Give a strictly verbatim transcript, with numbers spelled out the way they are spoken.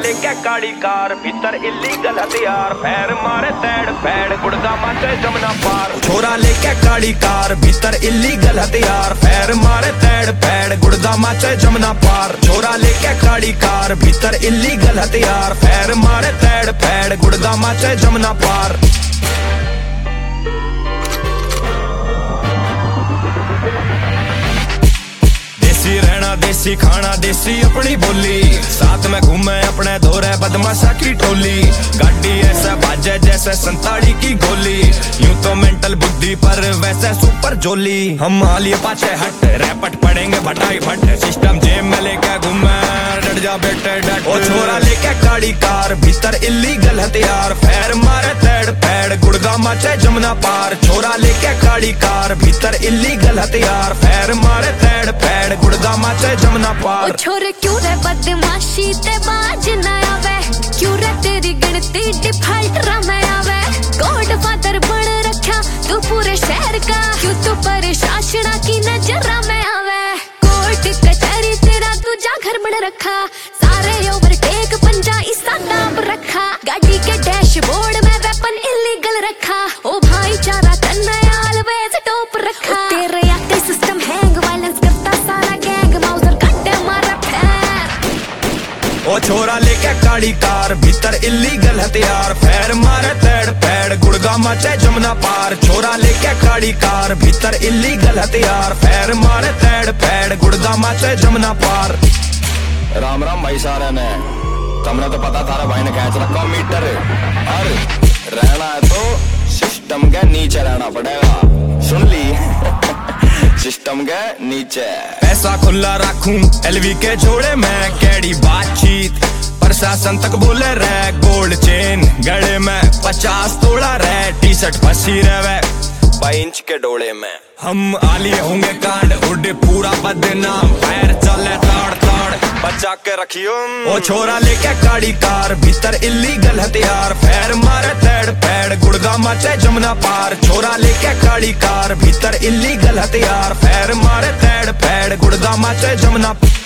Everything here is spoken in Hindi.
लेके काली कार, भीतर इलीगल हथियार, पैर मारे तैड़ पैड़, गुड़गा माचे जमुना पार। छोरा लेके काली कार, भीतर इलीगल हथियार, पैर मारे तैड़ पैड़, गुड़गा माचे जमुना पार। छोरा लेके काली कार, भीतर इलीगल हथियार, पैर मारे तैड़ पैड़, गुड़गा माचे जमुना पार। देसी रहना देसी खाना देसी अपनी बोली, साथ में घूमे अपने धोरे बदमाशा की टोली। गाड़ी ऐसा बाजे जैसे संताड़ी की गोली, यूं तो मेंटल बुद्धि पर वैसे सुपर जोली। हम हालिए पाछे हट रैपट पड़ेंगे भटाई फट, सिस्टम जेब में लेके घूमे डट जा बेटे डट। ओ छोरा लेके काली कार, भीतर इलीगल हथियार, पैर मारे तैड़ पैड़, गुड़गा माचे जमुना पार। छोरा लेके काली कार, भीतर इलीगल हथियार, पैर मारे तैड़ पैड़, गुड़गा माचे जमुना पार। ओ छोरे क्यों रे बदमाशी ते बाज ना आवे, क्यों रे तेरी गिनती डिफॉल्ट में आवे। गॉड फादर बन रखा तू पूरे शहर का, क्यों तू प्रशासना की नजर में आवे। कोर्ट कचहरी तेरा दूजा घर बन रखा, सारे ओवरटेक पंजा इसका नाम रखा। गाड़ी के डैशबोर्ड में वेपन इलीगल रखा, ओ भाईचारा करना ऑलवेज टॉप रखा। तेरे आते सिस्टम हैंग, वायलेंस करता सारा गैंग, माउजर कट्टे मारा पैर। ओ छोरा लेके काली कार, भीतर इलीगल हथियार, पैर मारे तैड़ पैड़, गुड़गा माचे जमुना पार। छोरा लेके काली कार, भीतर इलीगल हथियार, पैर मारे तैड़ पैड़, गुड़गा माचे जमुना पार। राम राम भाई सारे ने, तुमने तो पता थारा भाई ने खींच रखा मीटर। और रहना है तो सिस्टम के नीचे रहना पड़ेगा, सुन ली सिस्टम के नीचे। पैसा खुला रखूं एलवी के जोड़े में, कैडी बातचीत प्रशासन तक बोले रहे। गोल्ड चेन गले में पचास तोड़ा रहे, टी शर्ट फंसी रहे बाई इंच के डोले में। हम आलिए होंगे कांड, हुड पूरा बदनाम, पैर चले ताड़ ताड़, बचा के रखियो। ओ छोरा लेके काली कार, भीतर इलीगल हथियार, पैर मारे तैड़ पैड़, गुड़गा माचे जमुना पार। छोरा लेके काली कार, भीतर इलीगल हथियार, पैर मारे तैड़ पैड़, गुड़गा माचे जमुना।